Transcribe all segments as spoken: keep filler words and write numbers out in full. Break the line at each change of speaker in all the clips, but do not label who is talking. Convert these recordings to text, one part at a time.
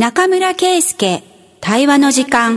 中村圭介対話の時間。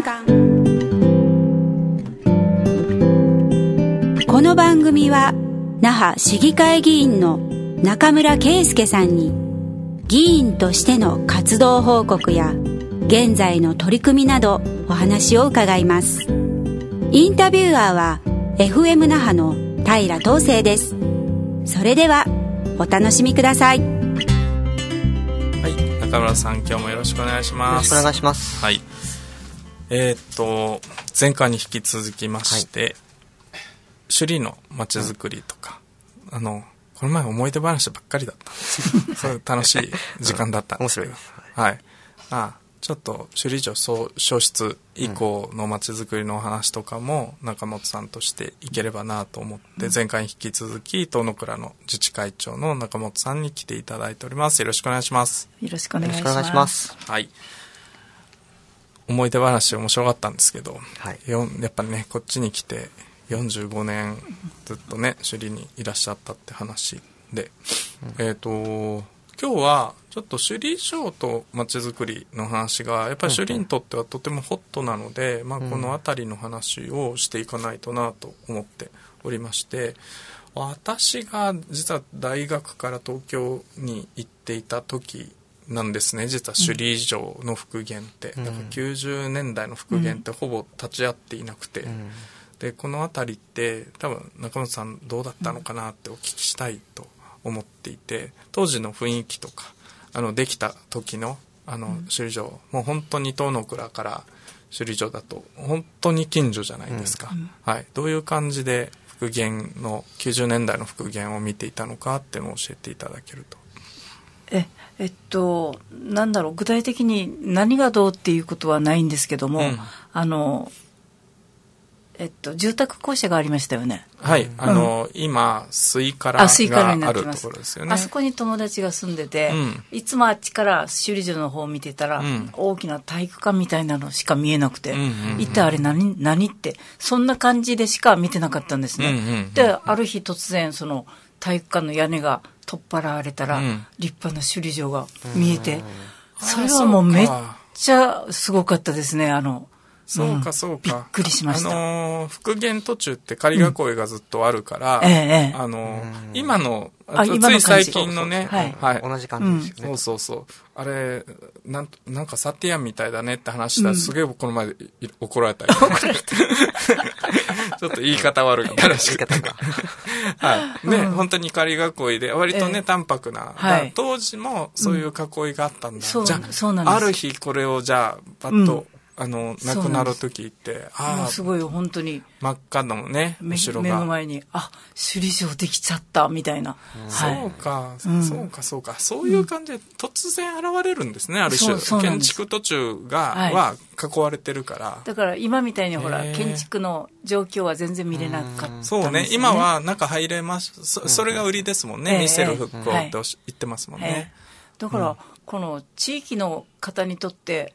この番組は那覇市議会議員の中村圭介さんに議員としての活動報告や現在の取り組みなどお話を伺います。インタビュアーは エフエム 那覇の平東成です。それではお楽しみください。
はい、中村さん、今日もよろしくお願いします。
よろしくお願いします。
はい、えー、っと前回に引き続きまして、はい、首里のまちづくりとか、うん、あのこの前思い出話ばっかりだったんですけどそういう楽しい時間だったんですけど、うん、面白いです。はい、あちょっと首里城消失以降のまちづくりのお話とかも中本さんとしていければなと思って、前回に引き続き東野倉の自治会長の中本さんに来ていただいております。よろしくお願いします。
よろしくお願いします。
はい、思い出話面白かったんですけど、
はい、
やっぱねこっちに来てよんじゅうごねんずっとね首里にいらっしゃったって話で、うん、えっと今日はちょっと首里城とまちづくりの話がやっぱり首里にとってはとてもホットなので、うんまあ、この辺りの話をしていかないとなと思っておりまして、私が実は大学から東京に行っていた時なんですね。実は首里城の復元って、うん、だからきゅうじゅうねんだいの復元ってほぼ立ち会っていなくて、うん、でこの辺りって多分中本さんどうだったのかなってお聞きしたいと思っていて、当時の雰囲気とかあのできた時のあの首里城、もう本当に東野倉から首里城だと本当に近所じゃないですか、うんはい、どういう感じで復元のきゅうじゅうねんだいの復元を見ていたのかっていうのを教えていただけると。
ええっとなんだろう、具体的に何がどうっていうことはないんですけども、うん、あのえっと、住宅校舎がありましたよね。
はい、あの、うん、今スイカラがあるところですよね。
あそこに友達が住んでて、うん、いつもあっちから首里城の方を見てたら、うん、大きな体育館みたいなのしか見えなくて、うんうんうん、一体あれ何何ってそんな感じでしか見てなかったんですね、うんうんうん、である日突然その体育館の屋根が取っ払われたら、うん、立派な首里城が見えて、うん、それはもうめっちゃすごかったですね。あの
そうかそうか、うん、
びっくりしました。
あのー、復元途中って仮囲いがずっとあるから、
うんええ、
あのー、今のつい最近のね、
そうそうはいはい、同じ感じですよね、
うん、そうそうそうあれなん、なんかサティアンみたいだねって話したら、うん、すげえこの前怒られたり怒られたちょっと言い方悪いみたいな言い方がはいね、うん、本当に仮囲いで割とね、ええ、淡白な、はい、当時もそういう囲いがあったんだ、うん、じゃあある日これをじゃあパッと、うんあの亡くなる時って
あすごい本当に
真っ赤のね後ろが
目の前にあ首里城できちゃったみたいな、
うんはい、そうか、うん、そうかそうかそういう感じで突然現れるんですね、うん、ある種建築途中が、はい、は囲われてるから
だから今みたいにほら建築の状況は全然見れなかったんですよね。
そうね今は中入れます そ, それが売りですもんね、見せる復興って言ってますもんね、はい、
だから、うん、この地域の方にとって、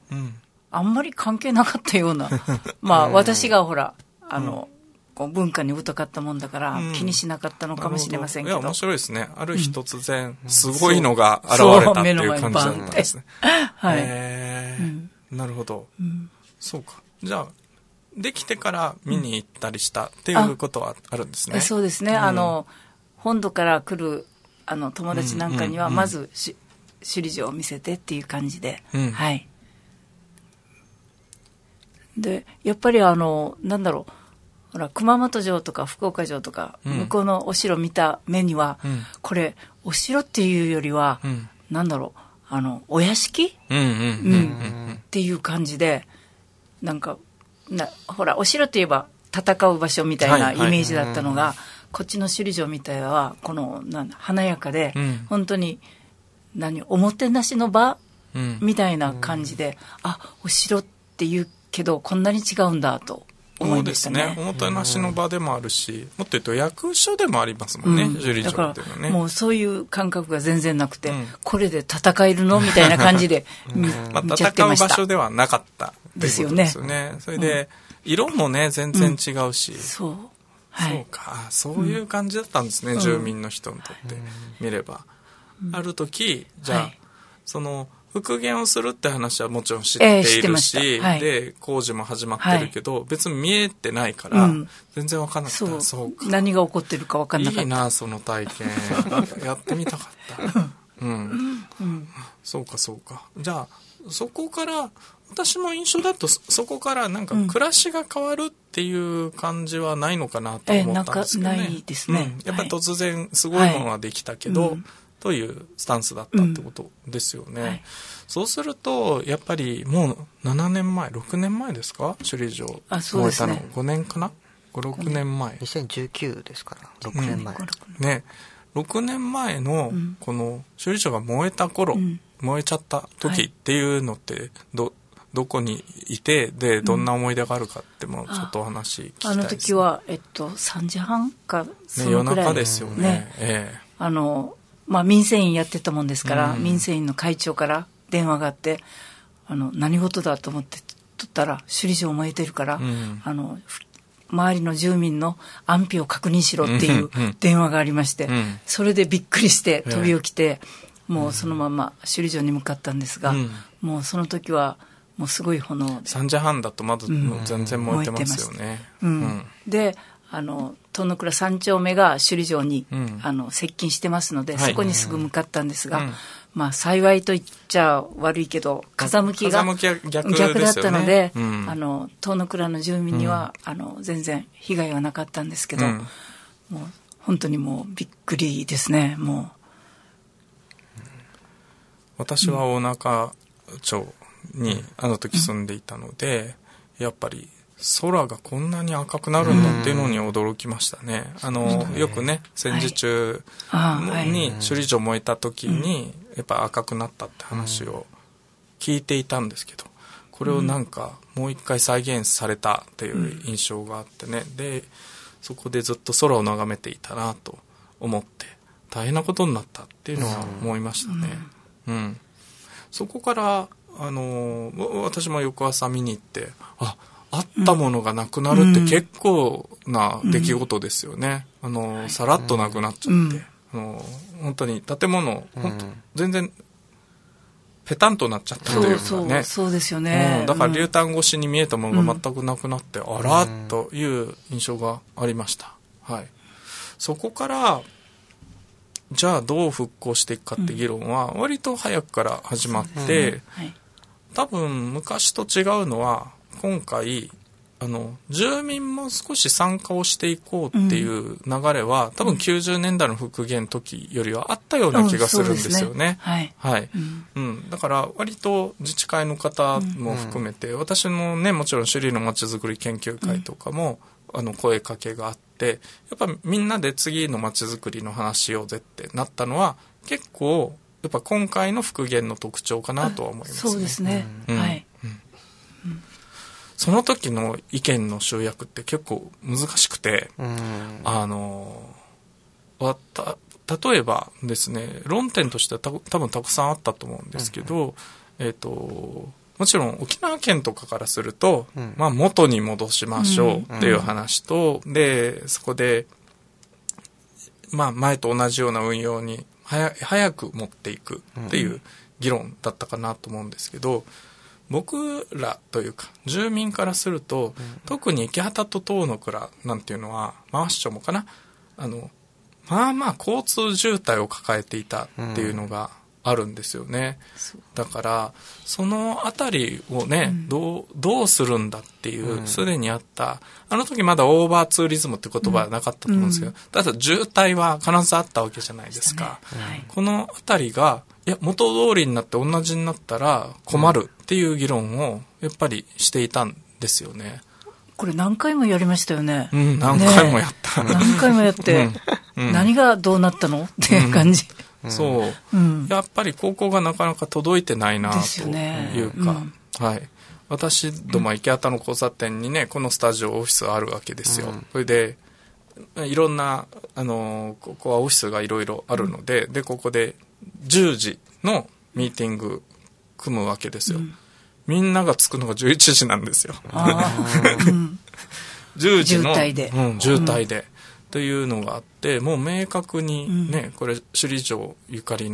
うんあんまり関係なかったようなまあ私がほらあの、うん、こう文化に疎かったもんだから、うん、気にしなかったのかもしれませんけど、
いや面白いですね。ある日突然、うん、すごいのが現れたっていう感じだったんですね。はい、えーうん、なるほど、うん、そうか。じゃあできてから見に行ったりしたっていうことはあるんですね。
そうですね、うん、あの本土から来るあの友達なんかにはまず、うんうんうん、首里城を見せてっていう感じで、うん、はいでやっぱりあのなんだろうほら熊本城とか福岡城とか、うん、向こうのお城見た目には、うん、これお城っていうよりは、うん、なんだろうあのお屋敷っていう感じでなんかなほらお城といえば戦う場所みたいなイメージだったのが、はいはい、こっちの首里城みたいはこのなん華やかで、うん、本当に何おもてなしの場、うん、みたいな感じで、あお城っていうけどこんなに違うんだと思いましたね。
そうですね、おもてなしの場でもあるし、もっと言うと役所でもありますもんね、首里城っていうのはね。だから
もうそういう感覚が全然なくて、うん、これで戦えるのみたいな感じで見、
まあ、
見ちゃってました。
戦う場所ではなかったっていうことですよね。それで、うん、色もね全然違うし、うん、
そう、
はい、そうかそういう感じだったんですね、うん、住民の人にとって見れば、うん、ある時じゃあ、はい、その復元をするって話はもちろん知っているし、
えーはい、
で工事も始まってるけど、はい、別に見えてないから、うん、全然分かんなかった。
そう、そうか、何が起こってるか分かんなかった。
いいなその体験やってみたかったうんうん、そうかそうか。じゃあそこから私の印象だとそこからなんか暮らしが変わるっていう感じはないのかなと思ったんですけどね。
えー、なんかないですね、
うん、やっぱり突然すごいものはできたけど、はい、というスタンスだったってことですよね、うんはい、そうするとやっぱりもうななねんまえろくねんまえですか、首里城燃えたの、ね、ごねんかな、ご、ろくねんまえ、
にせんじゅうきゅうですからろくねんまえ、うん、
ね、ろくねんまえのこの首里城が燃えた頃、うん、燃えちゃった時っていうのってど、どこにいてでどんな思い出があるかってもちょっとお話聞きたいです、ね、
あの時は、えっと、さんじはんかそのくらい、
ね、夜中ですよね、ね、ええ、
あのまあ、民生委員やってたもんですから、うん、民生委員の会長から電話があってあの何事だと思って取ったら首里城燃えてるから、うん、あの周りの住民の安否を確認しろっていう電話がありまして、うん、それでびっくりして飛び起きて、うん、もうそのまま首里城に向かったんですが、うん、もうその時はもうすごい炎で
さんじはんだとまだ全然燃えてますよね、
うんうん、であの殿倉三丁目が首里城に、うん、あの接近してますので、はい、そこにすぐ向かったんですが、うん、まあ幸いと言っちゃ悪いけど風向きが逆だったので、うん、あの殿倉の住民には、うん、あの全然被害はなかったんですけど、うん、もう本当にもうびっくりですね。もう
私は大中町にあの時住んでいたので、うん、やっぱり空がこんなに赤くなるんだっていうのに驚きましたね。あのよくね戦時中に首里城燃えた時にやっぱ赤くなったって話を聞いていたんですけど、これをなんかもう一回再現されたっていう印象があってね、でそこでずっと空を眺めていたなと思って大変なことになったっていうのは思いましたね、うんうん、そこからあの私も翌朝見に行ってああったものがなくなるって結構な出来事ですよね、うん、あのさらっとなくなっちゃって、うん、あの本当に建物、うん、本当全然ペタンとなっちゃったというかね、
そうそうそうですよね、
うん、だから竜炭越しに見えたものが全くなくなって、うん、あらっという印象がありました、はい、そこからじゃあどう復興していくかって議論は割と早くから始まって、うんねはい、多分昔と違うのは今回あの住民も少し参加をしていこうっていう流れは、うん、多分きゅうじゅうねんだいの復元時よりはあったような気がするんですよね、うん、ねはいはいうんうん、だから割と自治会の方も含めて、うん、私のねもちろん首里のまちづくり研究会とかも、うん、あの声かけがあってやっぱみんなで次のまちづくりの話しようぜってなったのは結構やっぱ今回の復元の特徴かなとは思いますね。
そうですね、うん、はい、うん
うんその時の意見の集約って結構難しくて、うん、あのわた例えばですね論点としてはた多分たくさんあったと思うんですけど、うんえーと、もちろん沖縄県とかからすると、うんまあ、元に戻しましょうっていう話と、うん、でそこで、まあ、前と同じような運用に早早く持っていくっていう議論だったかなと思うんですけど、僕らというか住民からすると、うん、特に池畑と遠野倉なんていうのは回し町もかなあのまあまあ交通渋滞を抱えていたっていうのがあるんですよね、うん、だからそのあたりをね、うん、どう、どうするんだっていうすで、うん、にあったあの時まだオーバーツーリズムって言葉はなかったと思うんですけど、うん、ただ渋滞は必ずあったわけじゃないですか、ねはい、このあたりがいや元通りになって同じになったら困るっていう議論をやっぱりしていたんですよね。
これ何回もやりましたよね。
うん、何回もやった。
ね、何回もやって、うん、何がどうなったのっていう感じ。
うん、そう、うん、やっぱり高校がなかなか届いてないなというか、ねうん、はい。私ども池畑の交差点にねこのスタジオオフィスあるわけですよ。うん、それでいろんなあのここはオフィスがいろいろあるので、うん、でここでじゅうじのミーティング組むわけですよ、うん、みんなが着くのがじゅういちじなんですよ。うん、じゅうじの
渋滞で、
うん、渋滞で、うん、というのがあってもう明確にね、うん、これ首里城ゆかりの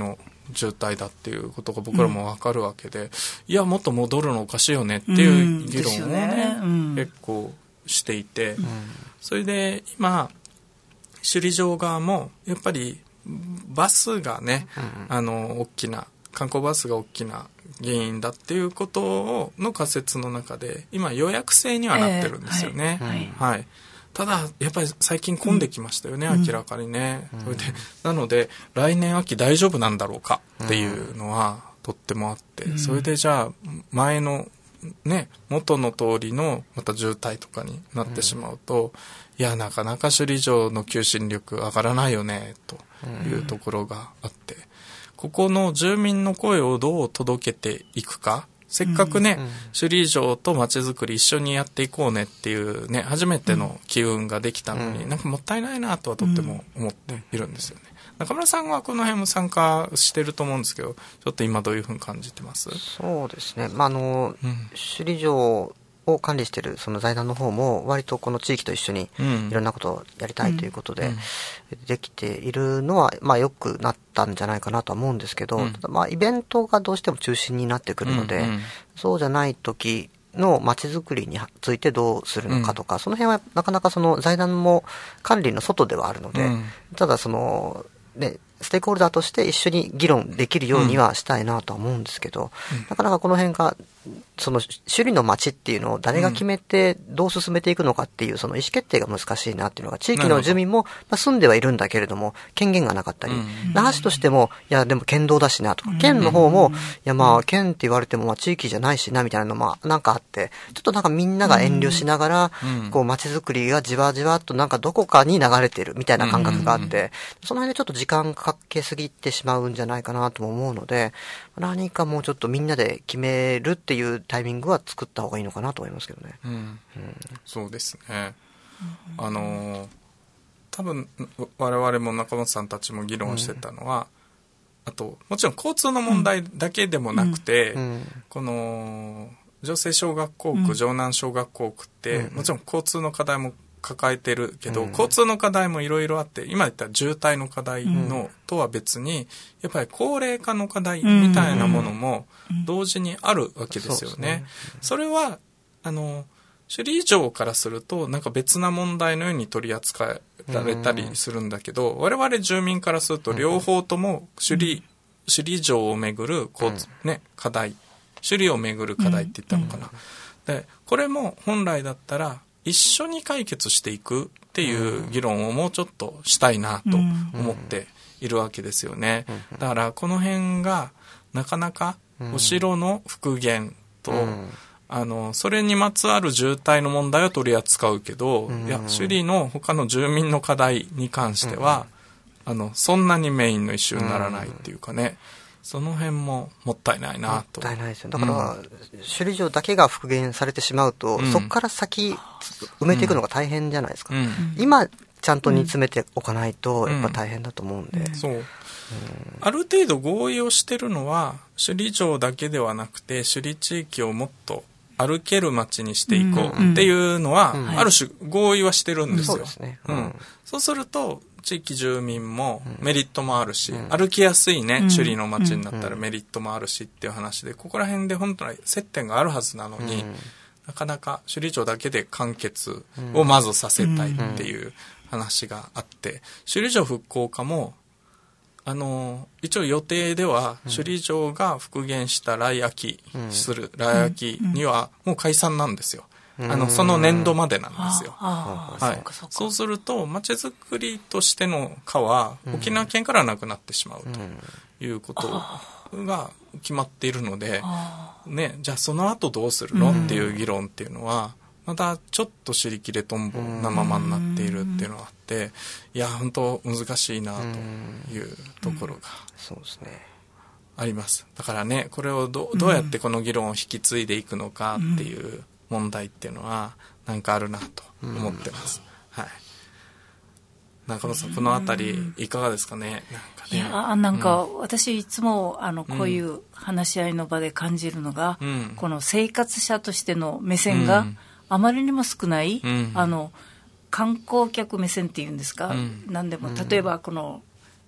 渋滞だっていうことが僕らも分かるわけで、うん、いやもっと戻るのおかしいよねっていう議論をね、うん、結構していて、うん、それで今首里城側もやっぱりバスがね、うん、あの大きな観光バスが大きな原因だっていうことをの仮説の中で今予約制にはなってるんですよね、えーはいはい、ただやっぱり最近混んできましたよね、うん、明らかにね、うん、それでなので来年秋大丈夫なんだろうかっていうのはとってもあって、うん、それでじゃあ前のね元の通りのまた渋滞とかになってしまうと、うん、いやなかなか首里城の求心力上がらないよねというところがあって、ここの住民の声をどう届けていくか、せっかくね、うん、首里城と街づくり一緒にやっていこうねっていうね初めての機運ができたのに、うん、なんかもったいないなとはとっても思っているんですよね。中村さんはこの辺も参加してると思うんですけど、ちょっと今どういうふうに感じてます？
そうですね、まああのうん、首里城を管理しているその財団の方も割とこの地域と一緒にいろんなことをやりたいということでできているのはまあ良くなったんじゃないかなとは思うんですけど、うん、ただまあイベントがどうしても中心になってくるので、うんうん、そうじゃない時の街づくりについてどうするのかとか、うん、その辺はなかなかその財団も管理の外ではあるので、うん、ただそのねステークホルダーとして一緒に議論できるようにはしたいなとは思うんですけど、うん、なかなかこの辺がその首里の街っていうのを誰が決めてどう進めていくのかっていうその意思決定が難しいなっていうのが地域の住民もまあ住んではいるんだけれども権限がなかったり、うん、那覇市としてもいやでも県道だしなとか、県の方もいやまあ県って言われてもまあ地域じゃないしなみたいなのもなんかあって、ちょっとなんかみんなが遠慮しながらこう街づくりがじわじわっとなんかどこかに流れてるみたいな感覚があって、その辺でちょっと時間かけすぎてしまうんじゃないかなとも思うので、何かもうちょっとみんなで決めるっていうタイミングは作った方がいいのかなと思いますけどね。うんうん、
そうですね。あの多分我々も中本さんたちも議論してたのは、うん、あともちろん交通の問題だけでもなくて、うん、この城西小学校区、うん、城南小学校区って、うん、もちろん交通の課題も抱えてるけど、うん、交通の課題もいろいろあって、今言った渋滞の課題の、うん、とは別にやっぱり高齢化の課題みたいなものも同時にあるわけですよね。うんうん、それはあの首里城からするとなんか別な問題のように取り扱られたりするんだけど、うん、我々住民からすると両方とも首里、首里城をめぐる交通、ね、課題、首里をめぐる課題って言ったのかな。でこれも本来だったら一緒に解決していくっていう議論をもうちょっとしたいなと思っているわけですよね。だからこの辺がなかなかお城の復元と、あのそれにまつわる渋滞の問題を取り扱うけど、いや首里の他の住民の課題に関してはあのそんなにメインのイシューにならないっていうかね、その辺ももったいないなと。
もったいないですよ。だから、うん、首里城だけが復元されてしまうと、うん、そこから先埋めていくのが大変じゃないですか。うん、今ちゃんと煮詰めておかないとやっぱ大変だと思うんで。うん、
そう、うん。ある程度合意をしてるのは首里城だけではなくて首里地域をもっと歩ける街にしていこうっていうのは、うんうん、ある種合意はしてるんですよ。そうですね。うん。そうすると地域住民もメリットもあるし、うん、歩きやすいね、うん、首里の街になったらメリットもあるしっていう話で、ここら辺で本当に接点があるはずなのに、うん、なかなか首里城だけで完結をまずさせたいっていう話があって、首里城復興課もあの一応予定では首里城が復元した来秋する、うん、来秋にはもう解散なんですよ。あのその年度までなんですよ。はい、そうするとまちづくりとしての課は沖縄県からなくなってしまうということが決まっているので、ね、じゃあその後どうするのっていう議論っていうのはまたちょっと尻切れとんぼなままになっているっていうのがあって、いや本当難しいなというところが
そうですね
あります。だからね、これを ど, どうやってこの議論を引き継いでいくのかっていう問題っていうのはなんかあるなと思ってます。はい。中野さん、このあたりいかがですかね。なんかね、
いやなんか、うん、私いつもあのこういう話し合いの場で感じるのが、うん、この生活者としての目線があまりにも少ない、うん、あの観光客目線っていうんですか、うん、何でも例えばこの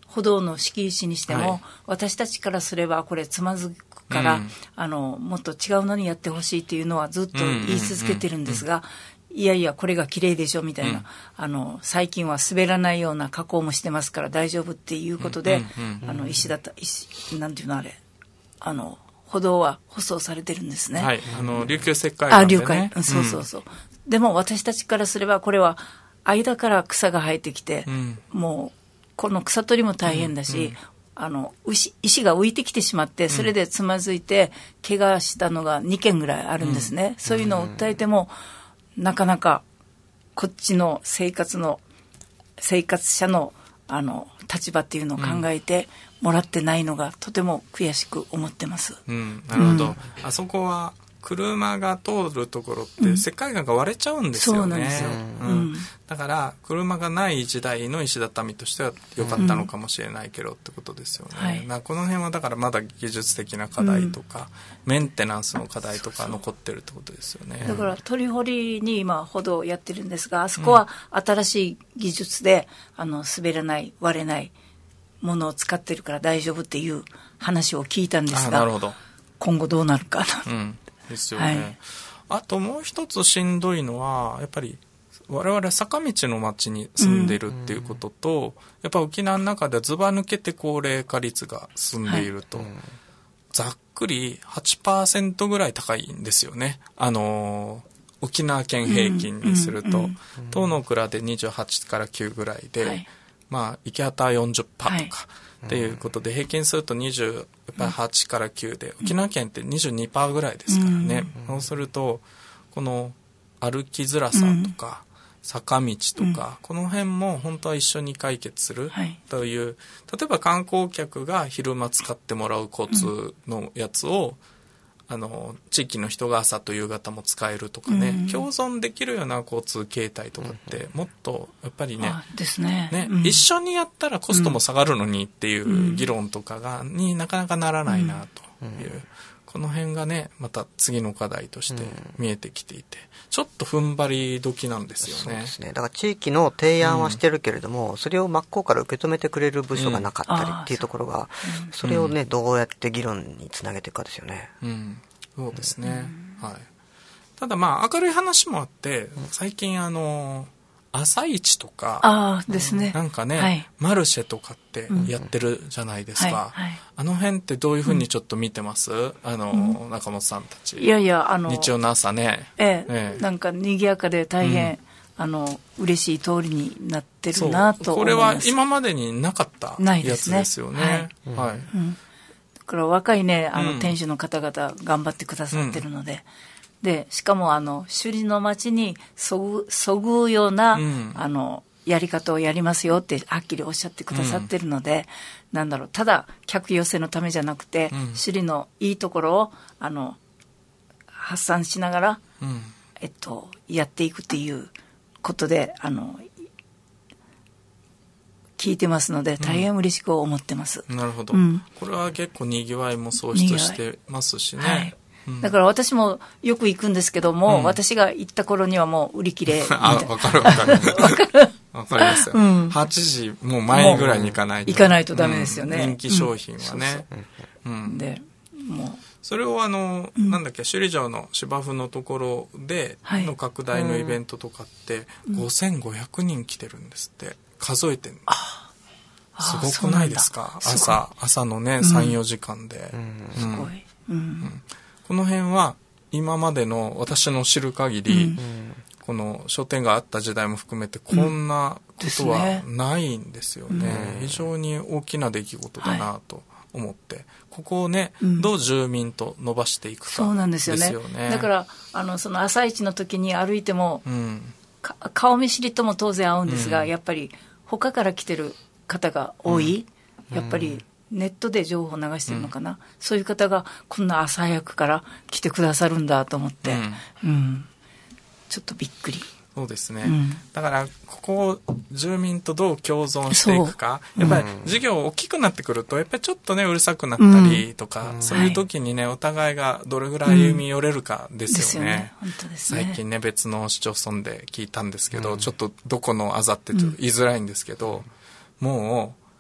歩道の敷石にしても、
はい、
私たちからすればこれつまずくから、
うん、
あのもっと違うのにやってほしいっていうのはずっと言い続けてるんですが、いやいやこれが綺麗でしょみたいな、うん、あの最近は滑らないような加工もしてますから大丈夫っていうことで、うんうん、あの石だった石なんていうのあれあの歩道は舗装されてるんですね。
はい、あの琉球石灰岩でね。あ、琉
球、そうそうそう、うん、でも私たちからすればこれは間から草が生えてきて、うん、もうこの草取りも大変だし、うんうん、あの石、石が浮いてきてしまってそれでつまずいて怪我したのがにけんぐらいあるんですね、うん、そういうのを訴えてもなかなかこっちの生活の生活者のあの立場っていうのを考えてもらってないのがとても悔しく思ってます、
うん、なるほど、うん、あそこは車が通るところって石灰岩が割れちゃうんですよね、うん、そうなんですよ、うん、だから車がない時代の石畳としては良かったのかもしれないけどってことですよね、うんはい、まあ、この辺はだからまだ技術的な課題とか、うん、メンテナンスの課題とか残ってるってことですよね。
だから鳥堀に今歩道をやってるんですが、あそこは新しい技術で、うん、あの滑らない割れないものを使ってるから大丈夫っていう話を聞いたんですが、
あ、なるほど、
今後どうなるかな、
うんですよね、はい、あともう一つしんどいのはやっぱり我々坂道の町に住んでるっていうことと、うん、やっぱ沖縄の中ではずば抜けて高齢化率が進んでいると、はい、ざっくり はちパーセント ぐらい高いんですよね。あのー、沖縄県平均にすると、うんうんうん、東の倉でにじゅうはちからきゅうぐらいで、はい、まあ池畑は よんじゅっパーセント とか、はいっていうことで平均するとにじゅうはちからきゅうで、沖縄県って にじゅうにパーセント ぐらいですからね、うん、そうするとこの歩きづらさとか、うん、坂道とか、うん、この辺も本当は一緒に解決するという、はい、例えば観光客が昼間使ってもらう交通のやつを、うん、あの地域の人が朝と夕方も使えるとかね、うん、共存できるような交通形態とかってもっとやっぱりね、
ですね、
ね、うん、一緒にやったらコストも下がるのにっていう議論とかがになかなかならないなという、うん、この辺がねまた次の課題として見えてきていて、ちょっと踏ん張り時なんですよね。
そうですね。だから地域の提案はしてるけれども、うん、それを真っ向から受け止めてくれる部署がなかったりっていうところが、うん、それをねどうやって議論につなげていくかですよね。
うん、そうですね、うん、はい。ただまあ明るい話もあって、最近あの朝市とか、
あですね、
なんかね、はい、マルシェとかってやってるじゃないですか、うんはいはい、あの辺ってどういうふうにちょっと見てます、うん、あの、うん、中本さんたち。
いやいや、あの
日曜の朝ね、
ええええ、なんか賑やかで大変、うん、あの嬉しい通りになってるなと思います。
これは今までになかったやつですよね。はい、はい、うん、
だから若いねあの店主の方々頑張ってくださってるので、うんでしかもあの首里の町にそぐ、そぐうような、うん、あのやり方をやりますよってはっきりおっしゃってくださってるので、うん、なんだろう、ただ客寄せのためじゃなくて、うん、首里のいいところをあの発散しながら、うん、えっとやっていくっていうことであの聞いてますので大変嬉しく思ってます、
うん、なるほど、うん、これは結構にぎわいも創出してますしね、はい、
だから私もよく行くんですけども、うん、私が行った頃にはもう売り切れみたいな。
あ、わかるわかる。わかる。わかりますよ、うん。はちじもう前ぐらいに行かないと。
行かないとダメですよね。
うん、人気商品はね。
うん、で、もう。
それをあの、うん、なんだっけ、首里城の芝生のところでの拡大のイベントとかって、ごせんごひゃくにん来てるんですって。数えてんの。あすごくないですか？朝、朝のね、さん、よじかんで。
すごい。うん
この辺は今までの私の知る限り、うん、この商店があった時代も含めてこんなことはないんですよね、うん、非常に大きな出来事だなと思って、はい、ここをね、うん、どう住民と伸ばしていくかですよね。
そうなんですよね。だからあのその朝市の時に歩いても、うん、顔見知りとも当然合うんですが、うん、やっぱり他から来てる方が多い、うん、やっぱりネットで情報を流してるのかな、うん、そういう方がこんな朝早くから来てくださるんだと思って、うんうん、ちょっとびっくり。
そうですね、うん、だからここを住民とどう共存していくか、やっぱり事業大きくなってくるとやっぱりちょっとねうるさくなったりとか、うん、そういう時にね、はい、お互いがどれぐらい歩み寄れるかですよね、うん、ですよね。本当ですね。最近ね別の市町村で聞いたんですけど、うん、ちょっとどこのあざって言いづらいんですけど、うん、もう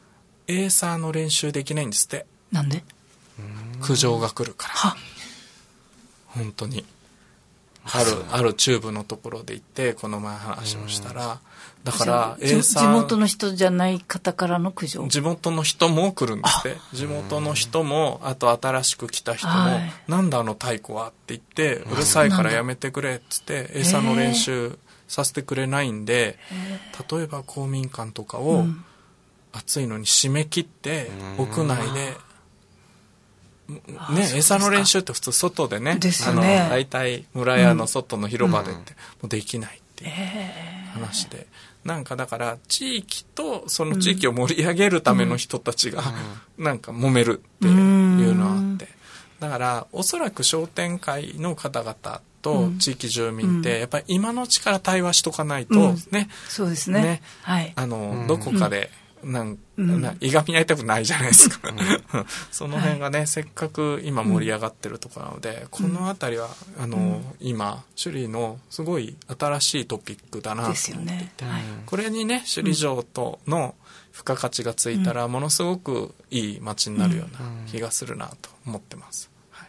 エーサーの練習できないんですって。
なんで？
苦情が来るから。
は
本当に。ある、あるチューブのところで行って、この前話をしたら、だから、エーサー。
地元の人じゃない方からの苦情？
地元の人も来るんですって。地元の人も、あと新しく来た人も、
はい、
なんだあの太鼓はって言って、うるさいからやめてくれって言って、エーサーの練習させてくれないんで、例えば公民館とかを、暑いのに締め切って、屋内で、ね、餌の練習って普通外でね、
ですよね、
あの大体村屋の外の広場でって、もうできないっていう話で、なんかだから地域とその地域を盛り上げるための人たちがなんか揉めるっていうのがあって、だからおそらく商店会の方々と地域住民ってやっぱり今のうちから対話しとかないとね、
そうですね、
ね、
はい、
あのどこかでなんないがみ合いたくないじゃないですか、うん、その辺がね、はい、せっかく今盛り上がってるところなので、うん、この辺りはあの、うん、今首里のすごい新しいトピックだなと思っていて、ね、はい、これにね首里城との付加価値がついたらものすごくいい街になるような気がするなと思ってます、はい、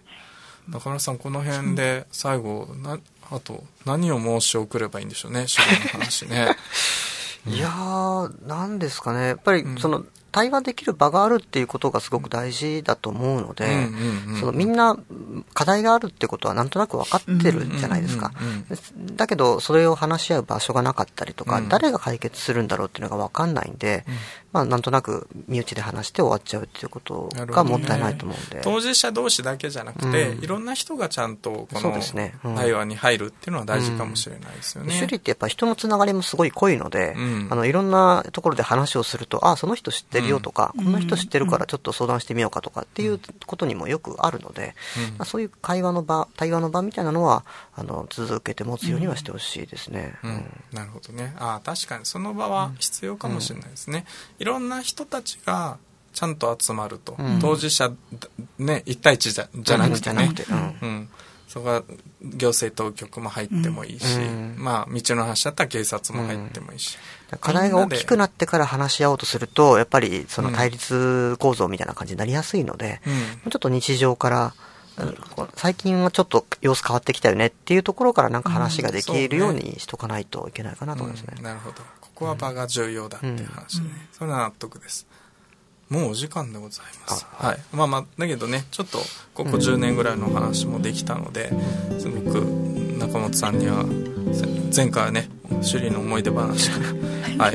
中村さんこの辺で最後なあと何を申し送ればいいんでしょうね、首里の話ね
いやー、なんですかね。やっぱり、その、対話できる場があるっていうことがすごく大事だと思うので、そのみんな課題があるってことはなんとなく分かってるじゃないですか。だけど、それを話し合う場所がなかったりとか、うん、誰が解決するんだろうっていうのが分かんないんで、うん、まあなんとなく身内で話して終わっちゃうっていうことがもったいないと思うんで。
ね、当事者同士だけじゃなくて、うん、いろんな人がちゃんとこの対話に入るっていうのは大事かもしれないですよね。
首里ってやっぱ人のつながりもすごい濃いので、うん、あのいろんなところで話をすると、あ、その人知ってるよとか、うん、この人知ってるからちょっと相談してみようかとかっていうことにもよくあるので、うんまあ、そういう会話の場、対話の場みたいなのはあの続けて持つようにはしてほしいですね、
うんうん、なるほどね。あ、確かにその場は必要かもしれないですね、うん、いろんな人たちがちゃんと集まると、うん、当事者、ね、いち対いちじゃ、じゃなくてね、うんうん、そこは行政当局も入ってもいいし、うん、まあ道の話だったら警察も入ってもいいし、
うん、課題が大きくなってから話し合おうとするとやっぱりその対立構造みたいな感じになりやすいので、うん、ちょっと日常から最近はちょっと様子変わってきたよねっていうところからなんか話ができるようにしとかないといけないかなと思いますね、
うん、なるほど。ここは場が重要だっていう話ね、うん、それは納得です。もうお時間でございます。はい。まあまあ、だけどね、ちょっとここじゅうねんぐらいのお話もできたので、すごく中本さんには、前回はね、首里の思い出話はい。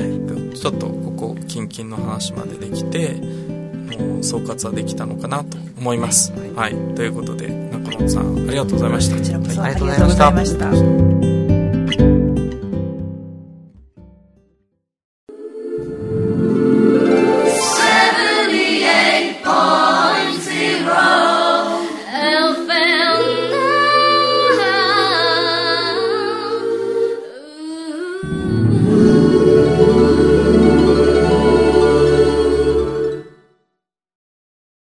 ちょっとここ、近々の話までできて、もう総括はできたのかなと思います。はい。はい、ということで、中本さん、ありがとうございました。
こちらこそありがとうございました。